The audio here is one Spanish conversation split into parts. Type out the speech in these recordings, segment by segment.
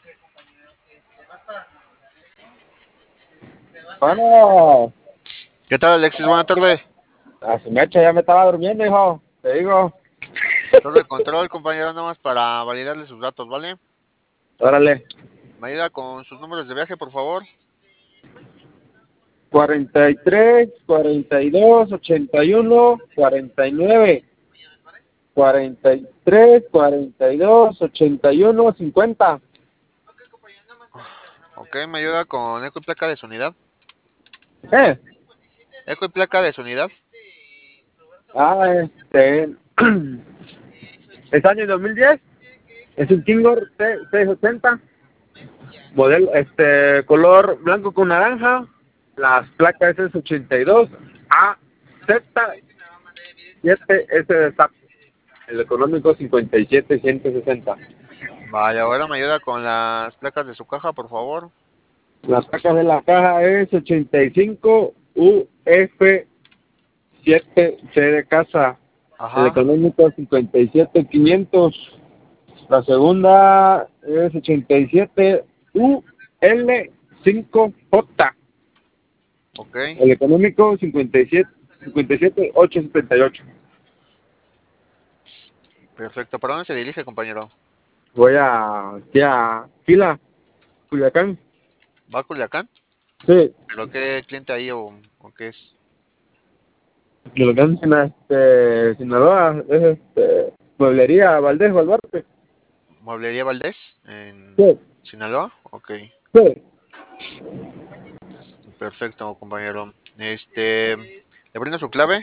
Bueno, ¿Qué tal, Alexis? Buenas tardes. a su mecha ya me estaba durmiendo, hijo. Te digo, Torre de control, compañero, nomás para validarle sus datos, ¿vale? órale. Me ayuda con sus números de viaje, por favor. 43, 42, 81, 49. 43, 42, 81, 50. Ok, me ayuda con eco y placa de su unidad. ¿Eh? Eco y placa de su unidad. Ah, es año 2010. Es un Kingor T680. Modelo, color blanco con naranja. Las placas es 82 AZ 7S de SAP. El económico 57,160. Vaya, ahora me ayuda con las placas de su caja, por favor. Las placas de la caja es 85 UF7C de casa. El Ajá. económico 57,500. La segunda es 87 UL5J. Ok, El económico 57,878. perfecto. ¿Para dónde se dirige, compañero? Voy aquí a Fila, Culiacán. ¿Va a Culiacán? Sí, ¿Pero qué cliente ahí o qué es? Culiacán, Sinaloa, es Mueblería Valdés Baluarte. ¿Mueblería Valdés? ¿En Sí, Sinaloa? Ok, sí. perfecto, compañero. ¿Le brindo su clave?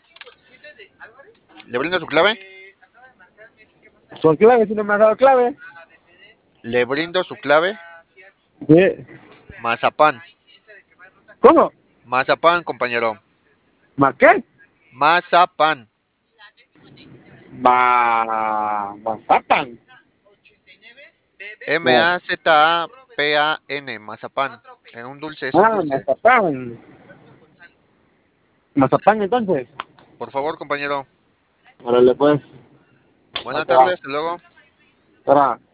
¿Le brindo su clave? Son clave, si no me has dado clave. Le brindo su clave. Sí. Mazapán. ¿Cómo? Mazapán, compañero. ¿Marqué? Mazapán. Mazapan. No. Mazapan. Mazapán. En un dulce, es un Ah, dulce. mazapán. Mazapán, entonces. Por favor, compañero. Órale, pues. Ahí Buenas te va. tardes, hasta luego. Ahora.